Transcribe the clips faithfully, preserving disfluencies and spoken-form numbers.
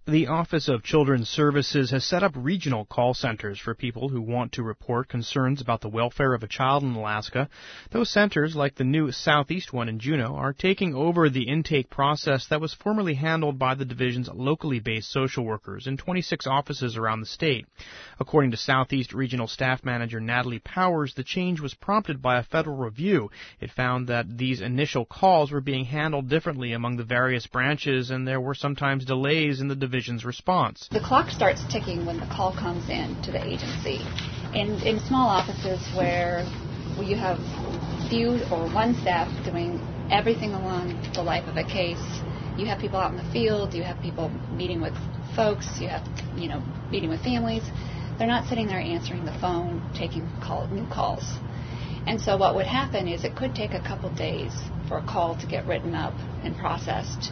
The Office of Children's Services has set up regional call centers for people who want to report concerns about the welfare of a child in Alaska. Those centers, like the new Southeast one in Juneau, are taking over the intake process that was formerly handled by the division's locally based social workers in twenty-six offices around the state. According to Southeast Regional Staff Manager Natalie Powers, the change was prompted by a federal review. It found that these initial calls were being handled differently among the various branches, and there were sometimes delays in the division response. The clock starts ticking when the call comes in to the agency. And in small offices where you have few or one staff doing everything along the life of a case, you have people out in the field, you have people meeting with folks, you have, you know, meeting with families. They're not sitting there answering the phone, taking call, new calls. And so what would happen is it could take a couple days for a call to get written up and processed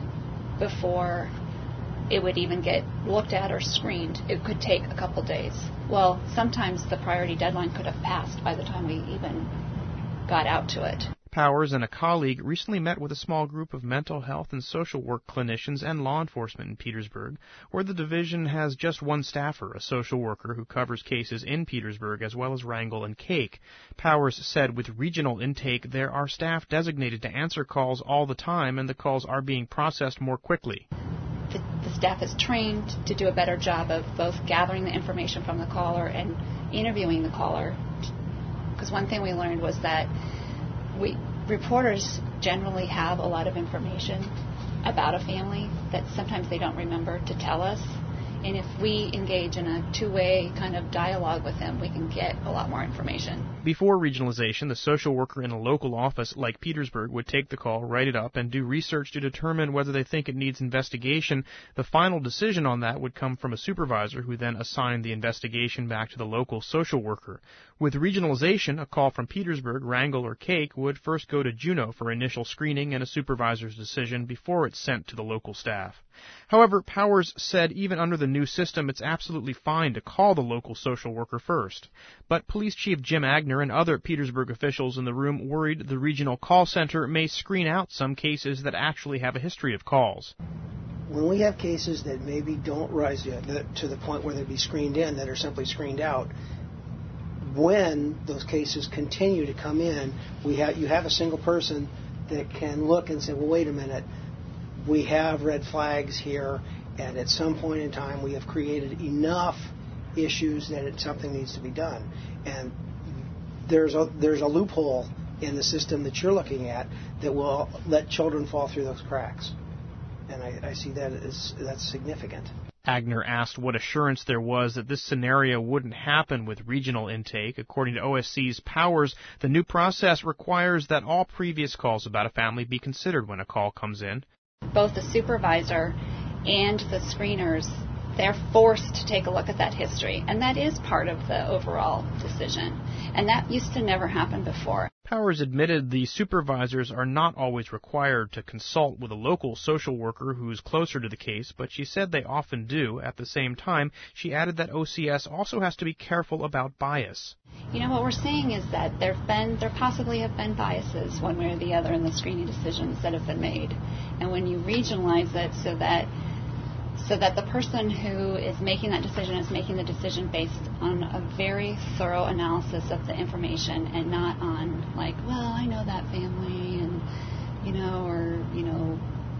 before it would even get looked at or screened. It could take a couple days. Well, sometimes the priority deadline could have passed by the time we even got out to it. Powers and a colleague recently met with a small group of mental health and social work clinicians and law enforcement in Petersburg, where the division has just one staffer, a social worker who covers cases in Petersburg as well as Wrangell and Cake. Powers said with regional intake, there are staff designated to answer calls all the time, and the calls are being processed more quickly. The, the staff is trained to do a better job of both gathering the information from the caller and interviewing the caller. Because one thing we learned was that we reporters generally have a lot of information about a family that sometimes they don't remember to tell us. And if we engage in a two-way kind of dialogue with them, we can get a lot more information. Before regionalization, the social worker in a local office like Petersburg would take the call, write it up, and do research to determine whether they think it needs investigation. The final decision on that would come from a supervisor who then assigned the investigation back to the local social worker. With regionalization, a call from Petersburg, Wrangell, or Cake would first go to Juneau for initial screening and a supervisor's decision before it's sent to the local staff. However, Powers said even under the new system, it's absolutely fine to call the local social worker first. But Police Chief Jim Agner and other Petersburg officials in the room worried the regional call center may screen out some cases that actually have a history of calls. When we have cases that maybe don't rise to the point where they'd be screened in, that are simply screened out, when those cases continue to come in, we have you have a single person that can look and say, well, wait a minute, we have red flags here, and at some point in time we have created enough issues that it, something needs to be done. And there's a there's a loophole in the system that you're looking at that will let children fall through those cracks. And I, I see that as that's significant. Agner asked what assurance there was that this scenario wouldn't happen with regional intake. According to O S C's Powers, the new process requires that all previous calls about a family be considered when a call comes in. Both the supervisor and the screeners, they're forced to take a look at that history, and that is part of the overall decision. And that used to never happen before. Powers admitted the supervisors are not always required to consult with a local social worker who's closer to the case, but she said they often do. At the same time, she added that O C S also has to be careful about bias. You know, what we're saying is that there've been, there possibly have been biases one way or the other in the screening decisions that have been made. And when you regionalize it so that so that the person who is making that decision is making the decision based on a very thorough analysis of the information and not on, like, well, I know that family, and, you know, or, you know,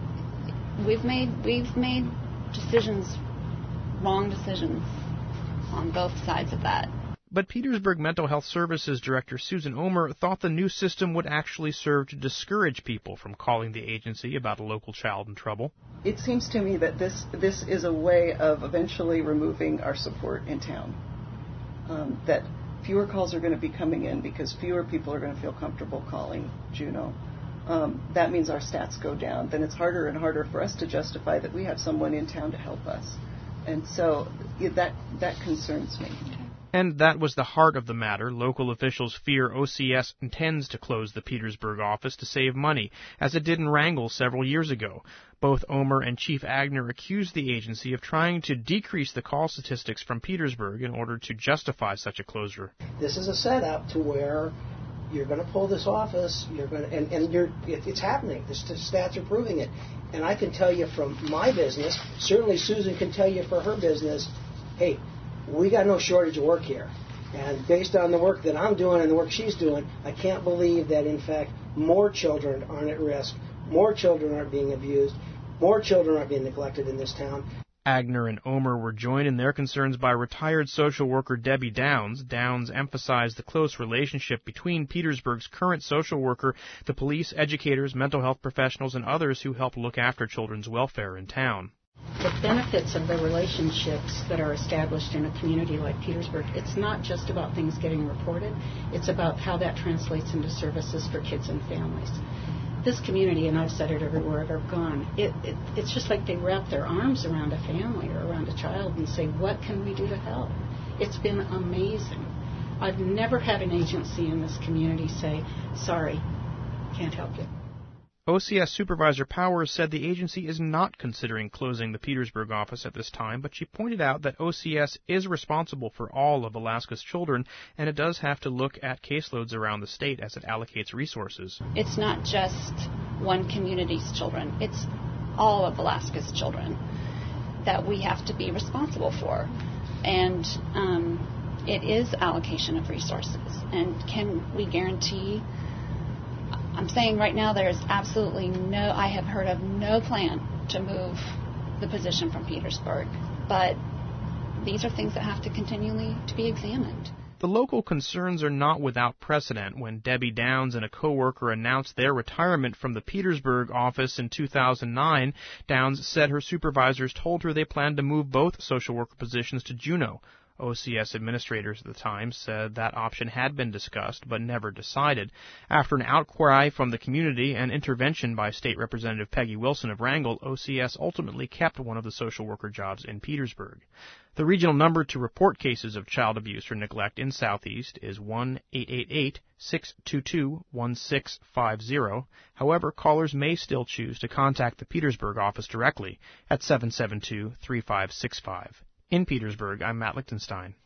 we've made, we've made decisions, wrong decisions on both sides of that. But Petersburg Mental Health Services Director Susan Omer thought the new system would actually serve to discourage people from calling the agency about a local child in trouble. It seems to me that this this is a way of eventually removing our support in town. Um, that fewer calls are going to be coming in because fewer people are going to feel comfortable calling Juneau. Um, that means our stats go down. Then it's harder and harder for us to justify that we have someone in town to help us. And so that that concerns me. And that was the heart of the matter. Local officials fear O C S intends to close the Petersburg office to save money, as it did in Wrangell several years ago. Both Omer and Chief Agner accused the agency of trying to decrease the call statistics from Petersburg in order to justify such a closure. This is a setup to where you're going to pull this office. You're going to, and, and you're, it, it's happening. The st- stats are proving it. And I can tell you from my business, certainly Susan can tell you for her business, hey, we got no shortage of work here. And based on the work that I'm doing and the work she's doing, I can't believe that, in fact, more children aren't at risk, more children aren't being abused, more children aren't being neglected in this town. Agner and Omer were joined in their concerns by retired social worker Debbie Downs. Downs emphasized the close relationship between Petersburg's current social worker, the police, educators, mental health professionals, and others who help look after children's welfare in town. The benefits of the relationships that are established in a community like Petersburg, it's not just about things getting reported, it's about how that translates into services for kids and families. This community, and I've said it everywhere I've ever gone, it, it, it's just like they wrap their arms around a family or around a child and say, what can we do to help? It's been amazing. I've never had an agency in this community say, sorry, can't help you. O C S Supervisor Powers said the agency is not considering closing the Petersburg office at this time, but she pointed out that O C S is responsible for all of Alaska's children, and it does have to look at caseloads around the state as it allocates resources. It's not just one community's children. It's all of Alaska's children that we have to be responsible for. And um, it is allocation of resources. And can we guarantee... I'm saying right now there is absolutely no, I have heard of no plan to move the position from Petersburg. But these are things that have to continually to be examined. The local concerns are not without precedent. When Debbie Downs and a coworker announced their retirement from the Petersburg office in two thousand nine, Downs said her supervisors told her they planned to move both social worker positions to Juneau. O C S administrators at the time said that option had been discussed but never decided. After an outcry from the community and intervention by State Representative Peggy Wilson of Wrangell, O C S ultimately kept one of the social worker jobs in Petersburg. The regional number to report cases of child abuse or neglect in Southeast is one eight eight eight, six two two, one six five zero. However, callers may still choose to contact the Petersburg office directly at seven seven two, three five six five. In Petersburg, I'm Matt Lichtenstein.